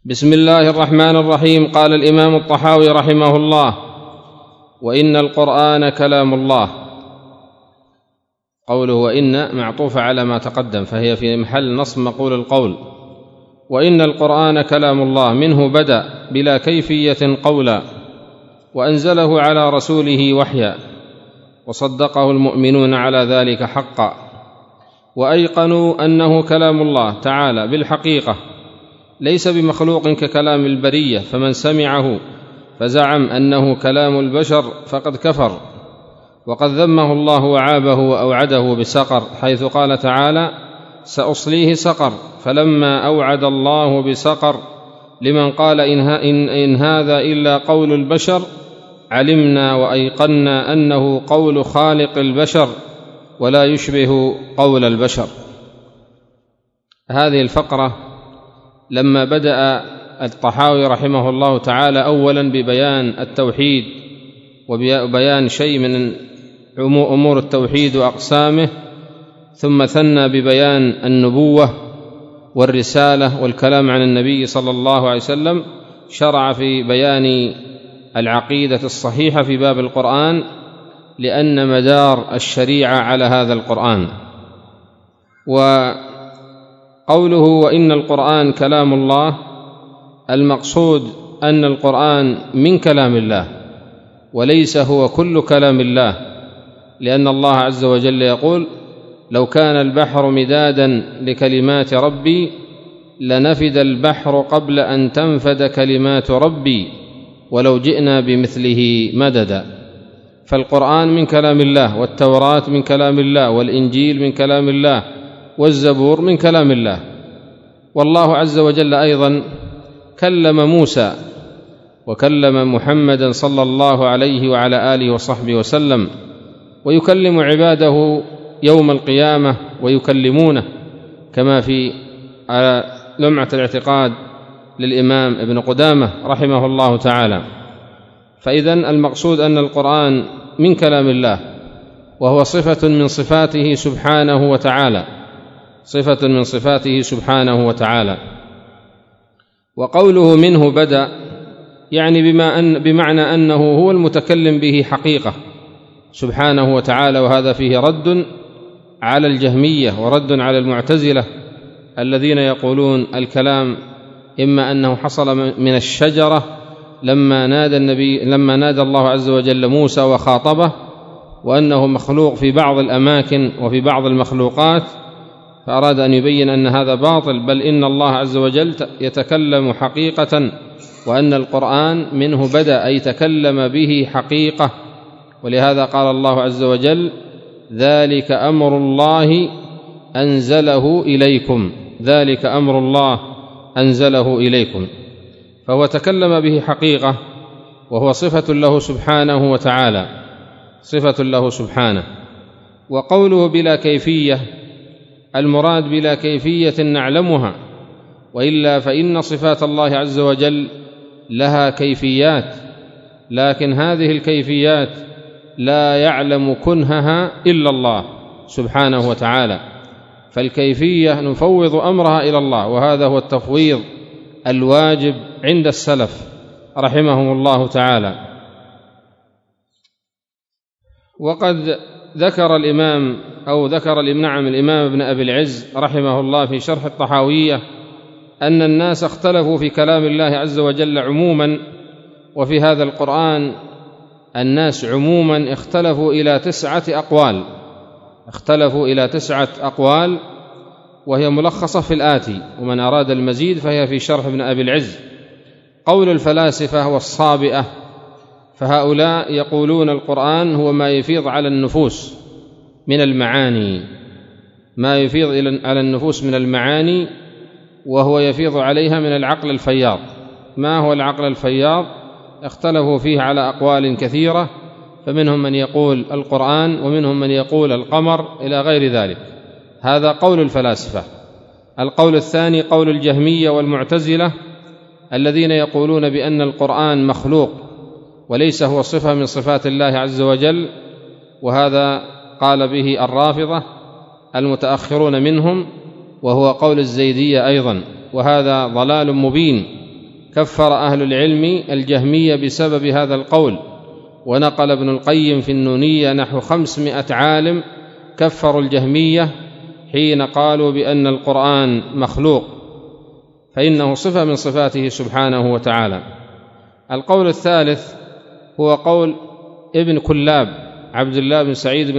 بسم الله الرحمن الرحيم. قال الإمام الطحاوي رحمه الله: وإن القرآن كلام الله. قوله وإن معطوفة على ما تقدم، فهي في محل نصب مقول القول. وإن القرآن كلام الله، منه بدأ بلا كيفية قولا، وأنزله على رسوله وحيا، وصدقه المؤمنون على ذلك حقا، وأيقنوا أنه كلام الله تعالى بالحقيقة، ليس بمخلوق ككلام البرية، فمن سمعه فزعم أنه كلام البشر فقد كفر، وقد ذمه الله وعابه وأوعده بسقر، حيث قال تعالى: سأصليه سقر. فلما أوعد الله بسقر لمن قال إن هذا إلا قول البشر، علمنا وأيقنا أنه قول خالق البشر ولا يشبه قول البشر. هذه الفقرة لما بدأ الطحاوي رحمه الله تعالى أولا ببيان التوحيد وبيان شيء من أمور التوحيد وأقسامه، ثم ثنى ببيان النبوة والرسالة والكلام عن النبي صلى الله عليه وسلم، شرع في بيان العقيدة الصحيحة في باب القرآن، لأن مدار الشريعة على هذا القرآن. وقوله وإن القرآن كلام الله، المقصود أن القرآن من كلام الله، وليس هو كل كلام الله، لأن الله عز وجل يقول: لو كان البحر مدادا لكلمات ربي لنفد البحر قبل أن تنفد كلمات ربي ولو جئنا بمثله مددا. فالقرآن من كلام الله، والتوراة من كلام الله، والإنجيل من كلام الله، والزبور من كلام الله. والله عز وجل أيضا كلم موسى وكلم محمدا صلى الله عليه وعلى آله وصحبه وسلم، ويكلم عباده يوم القيامة ويكلمونه، كما في لمعة الاعتقاد للإمام ابن قدامة رحمه الله تعالى. فإذن المقصود أن القرآن من كلام الله، وهو صفة من صفاته سبحانه وتعالى، صفة من صفاته سبحانه وتعالى. وقوله منه بدأ يعني بمعنى أنه هو المتكلم به حقيقة سبحانه وتعالى، وهذا فيه رد على الجهمية ورد على المعتزلة الذين يقولون الكلام إما أنه حصل من الشجرة لما نادى الله عز وجل موسى وخاطبه، وأنه مخلوق في بعض الأماكن وفي بعض المخلوقات، فأراد أن يبين أن هذا باطل، بل إن الله عز وجل يتكلم حقيقة، وأن القرآن منه بدأ أي تكلم به حقيقة. ولهذا قال الله عز وجل: ذلك أمر الله أنزله إليكم، ذلك أمر الله أنزله إليكم. فهو تكلم به حقيقة، وهو صفة له سبحانه وتعالى، صفة له سبحانه. وقوله بلا كيفية، المراد بلا كيفية نعلمها، وإلا فإن صفات الله عز وجل لها كيفيات، لكن هذه الكيفيات لا يعلم كنهها إلا الله سبحانه وتعالى، فالكيفية نفوض أمرها إلى الله، وهذا هو التفويض الواجب عند السلف رحمهم الله تعالى. وقد ذكر الإمام الإمام ابن أبي العز رحمه الله في شرح الطحاوية أن الناس اختلفوا في كلام الله عز وجل عموما، وفي هذا القرآن الناس عموما اختلفوا إلى 9 أقوال، اختلفوا إلى 9 أقوال، وهي ملخصة في الآتي، ومن أراد المزيد فهي في شرح ابن أبي العز. قول الفلاسفة والصابئة، فهؤلاء يقولون القرآن هو ما يفيض على النفوس من المعاني، ما يفيض على النفوس من المعاني، وهو يفيض عليها من العقل الفياض. ما هو العقل الفياض؟ اختلفوا فيه على أقوال كثيرة، فمنهم من يقول القرآن، ومنهم من يقول القمر، إلى غير ذلك. هذا قول الفلاسفة. القول الثاني قول الجهمية والمعتزلة الذين يقولون بأن القرآن مخلوق وليس هو صفة من صفات الله عز وجل، وهذا قال به الرافضة المتأخرون منهم، وهو قول الزيدية أيضا، وهذا ضلال مبين كفر أهل العلم الجهمية بسبب هذا القول، ونقل ابن القيم في النونية نحو 500 عالم كفروا الجهمية حين قالوا بأن القرآن مخلوق، فإنه صفة من صفاته سبحانه وتعالى. القول الثالث هو قول ابن كلاب، عبد الله بن سعيد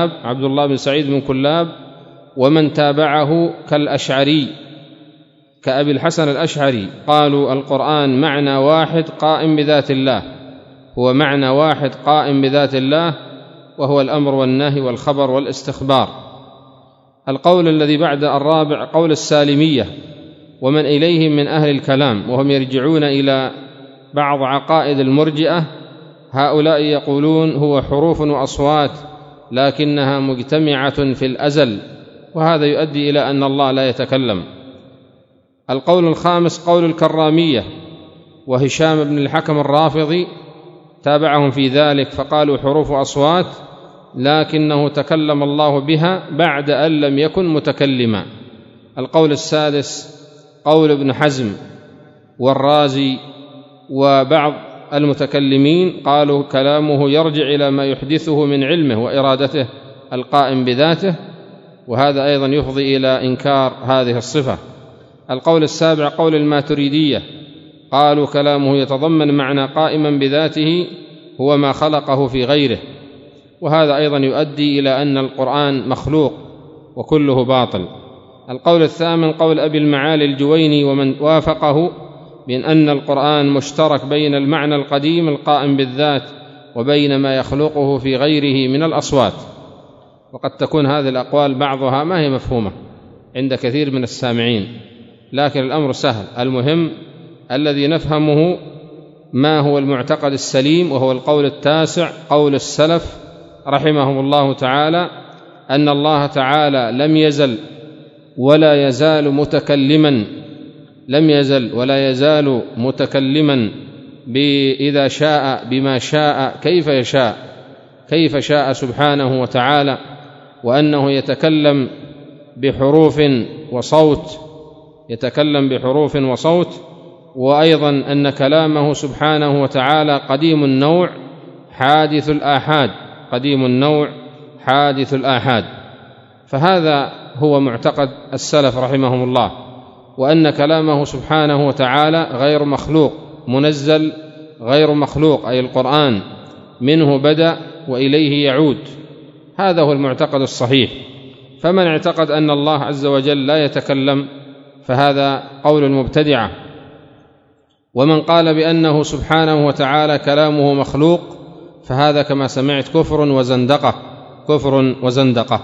بن كلاب ومن تابعه كالأشعري، كأبي الحسن الأشعري، قالوا القرآن معنى واحد قائم بذات الله، هو معنى واحد قائم بذات الله، وهو الأمر والنهي والخبر والاستخبار. القول الذي بعد الرابع قول السالمية ومن إليهم من أهل الكلام، وهم يرجعون إلى بعض عقائد المرجئة، هؤلاء يقولون هو حروف وأصوات لكنها مجتمعة في الأزل، وهذا يؤدي إلى أن الله لا يتكلم. القول الخامس قول الكرامية وهشام بن الحكم الرافضي، تابعهم في ذلك فقالوا حروف وأصوات لكنه تكلم الله بها بعد أن لم يكن متكلما. القول السادس قول ابن حزم والرازي وبعض المتكلمين، قالوا كلامه يرجع إلى ما يحدثه من علمه وإرادته القائم بذاته، وهذا أيضا يفضي إلى إنكار هذه الصفة. القول السابع قول الماتريدية، قالوا كلامه يتضمن معنى قائما بذاته هو ما خلقه في غيره، وهذا أيضا يؤدي إلى أن القرآن مخلوق وكله باطل. القول الثامن قول أبي المعالي الجويني ومن وافقه بأن أن القرآن مشترك بين المعنى القديم القائم بالذات وبين ما يخلقه في غيره من الأصوات. وقد تكون هذه الأقوال بعضها ما هي مفهومة عند كثير من السامعين، لكن الأمر سهل، المهم الذي نفهمه ما هو المعتقد السليم، وهو القول التاسع قول السلف رحمهم الله تعالى، أن الله تعالى لم يزل ولا يزال متكلما إذا شاء بما شاء كيف شاء سبحانه وتعالى، وأنه يتكلم بحروف وصوت، وأيضا أن كلامه سبحانه وتعالى قديم النوع حادث الآحاد. فهذا هو معتقد السلف رحمهم الله، وأن كلامه سبحانه وتعالى غير مخلوق، منزل غير مخلوق، أي القرآن منه بدأ وإليه يعود، هذا هو المعتقد الصحيح. فمن اعتقد أن الله عز وجل لا يتكلم فهذا قول المبتدعة، ومن قال بأنه سبحانه وتعالى كلامه مخلوق فهذا كما سمعت كفر وزندقة.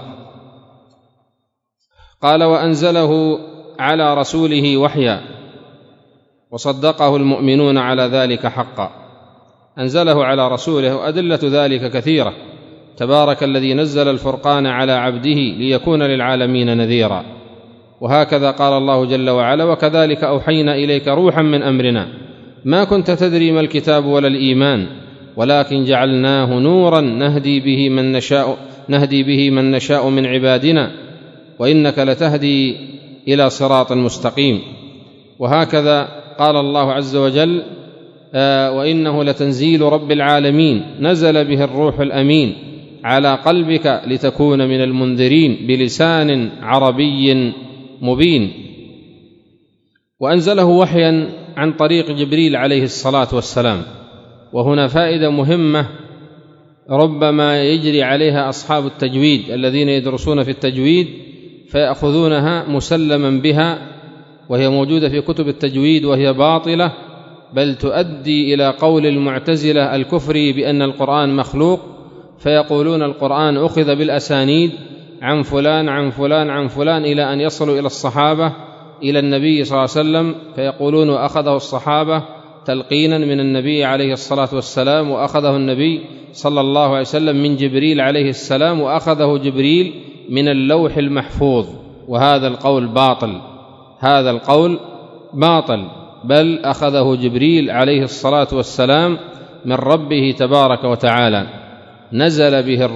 قال وأنزله على رسوله وحيا وصدقه المؤمنون على ذلك حقا. أنزله على رسوله، وأدلة ذلك كثيرة، تبارك الذي نزل الفرقان على عبده ليكون للعالمين نذيرا. وهكذا قال الله جل وعلا وكذلك أوحينا إليك روحا من أمرنا ما كنت تدري ما الكتاب ولا الإيمان ولكن جعلناه نورا نهدي به من نشاء من عبادنا وإنك لتهدي إلى صراط مستقيم. وهكذا قال الله عز وجل وإنه لتنزيل رب العالمين نزل به الروح الأمين على قلبك لتكون من المنذرين بلسان عربي مبين. وأنزله وحيا عن طريق جبريل عليه الصلاة والسلام. وهنا فائدة مهمة ربما يجري عليها أصحاب التجويد الذين يدرسون في التجويد فيأخذونها مسلما بها، وهي موجودة في كتب التجويد وهي باطلة، بل تؤدي إلى قول المعتزلة الكفري بأن القرآن مخلوق، فيقولون القرآن أخذ بالأسانيد عن فلان عن فلان عن فلان إلى أن يصلوا إلى الصحابة إلى النبي صلى الله عليه وسلم، فيقولون وأخذه الصحابة تلقينا من النبي عليه الصلاة والسلام، وأخذه النبي صلى الله عليه وسلم من جبريل عليه السلام، وأخذه جبريل من اللوح المحفوظ. وهذا القول باطل، هذا القول باطل، بل أخذه جبريل عليه الصلاة والسلام من ربه تبارك وتعالى، نزل به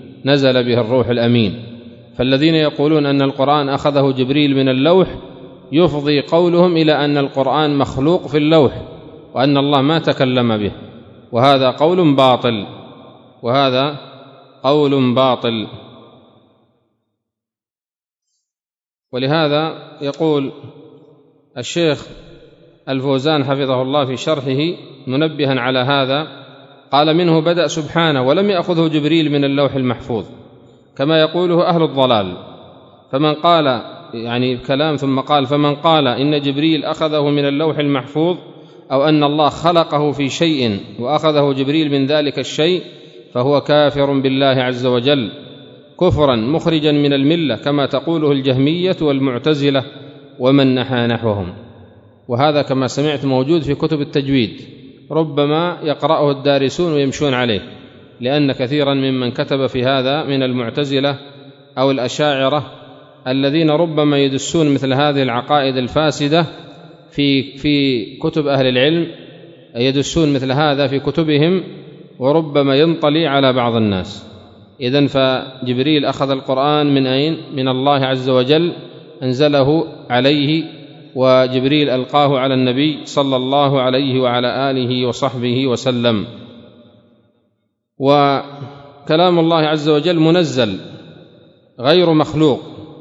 الروح الأمين. فالذين يقولون أن القرآن أخذه جبريل من اللوح يفضي قولهم إلى أن القرآن مخلوق في اللوح وأن الله ما تكلم به، وهذا قول باطل، وهذا قول باطل. ولهذا يقول الشيخ الفوزان حفظه الله في شرحه منبها على هذا، قال: منه بدأ سبحانه ولم يأخذه جبريل من اللوح المحفوظ كما يقوله أهل الضلال. فمن قال يعني كلام ثم قال: فمن قال إن جبريل أخذه من اللوح المحفوظ أو أن الله خلقه في شيء وأخذه جبريل من ذلك الشيء فهو كافر بالله عز وجل كفرا مخرجا من الملة كما تقوله الجهمية والمعتزلة ومن نحى نحوهم. وهذا كما سمعت موجود في كتب التجويد، ربما يقرأه الدارسون ويمشون عليه، لأن كثيرا ممن كتب في هذا من المعتزلة أو الأشاعرة الذين ربما يدسون مثل هذه العقائد الفاسدة في كتب أهل العلم، يدسون مثل هذا في كتبهم وربما ينطلي على بعض الناس. إذن فجبريل أخذ القرآن من أين؟ من الله عز وجل، أنزله عليه، وجبريل ألقاه على النبي صلى الله عليه وعلى آله وصحبه وسلم. وكلام الله عز وجل منزل غير مخلوق.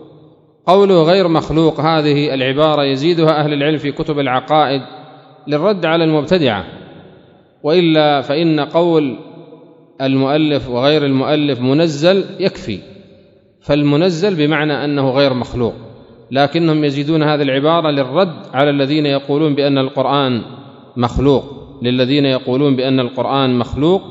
قوله غير مخلوق هذه العبارة يزيدها أهل العلم في كتب العقائد للرد على المبتدعة، وإلا فإن قول المؤلف وغير المؤلف منزل يكفي، فالمنزل بمعنى أنه غير مخلوق، لكنهم يزيدون هذه العبارة للرد على الذين يقولون بأن القرآن مخلوق، للذين يقولون بأن القرآن مخلوق.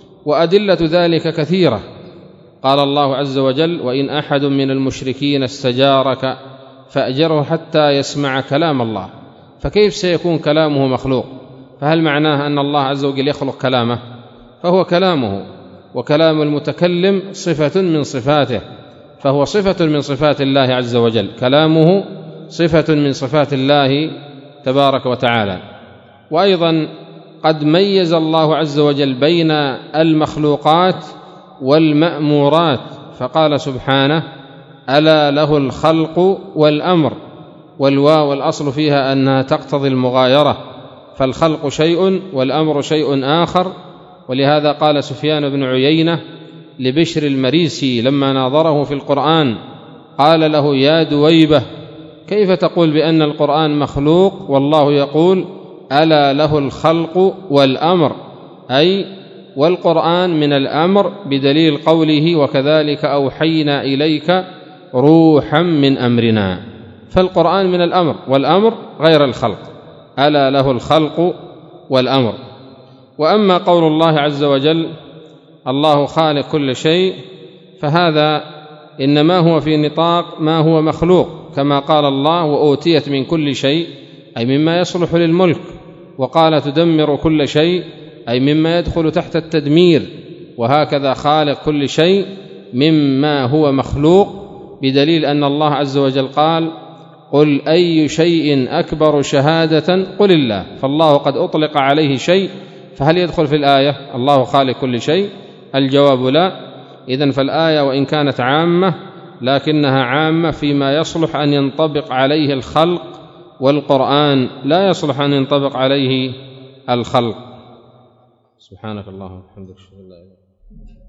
وأدلة ذلك كثيرة. قال الله عز وجل: وإن أحد من المشركين استجارك فأجره حتى يسمع كلام الله. فكيف سيكون كلامه مخلوق؟ فهل معناه أن الله عز وجل يخلق كلامه؟ فهو كلامه، وكلام المتكلم صفة من صفاته، فهو صفة من صفات الله عز وجل، كلامه صفة من صفات الله تبارك وتعالى. وأيضا قد ميز الله عز وجل بين المخلوقات والمأمورات، فقال سبحانه: ألا له الخلق والأمر، والواو الأصل فيها أنها تقتضي المغايرة، فالخلق شيء والأمر شيء آخر. ولهذا قال سفيان بن عيينة لبشر المريسي لما ناظره في القرآن، قال له: يا دويبة، كيف تقول بأن القرآن مخلوق والله يقول ألا له الخلق والأمر، أي والقرآن من الأمر بدليل قوله: وكذلك أوحينا إليك روحا من أمرنا. فالقرآن من الأمر، والأمر غير الخلق، ألا له الخلق والأمر. وأما قول الله عز وجل: الله خالق كل شيء، فهذا إنما هو في نطاق ما هو مخلوق، كما قال الله: وأوتيت من كل شيء، أي مما يصلح للملك، وقال: تدمر كل شيء، أي مما يدخل تحت التدمير. وهكذا خالق كل شيء مما هو مخلوق، بدليل أن الله عز وجل قال: قل أي شيء أكبر شهادة قل الله. فالله قد أطلق عليه شيء، فهل يدخل في الآية الله خالق كل شيء؟ الجواب لا. إذن فالآية وإن كانت عامة لكنها عامة فيما يصلح أن ينطبق عليه الخلق، والقرآن لا يصلح أن ينطبق عليه الخلق. سبحانك اللهم وبحمدك، أشهد أن لا إله إلا أنت.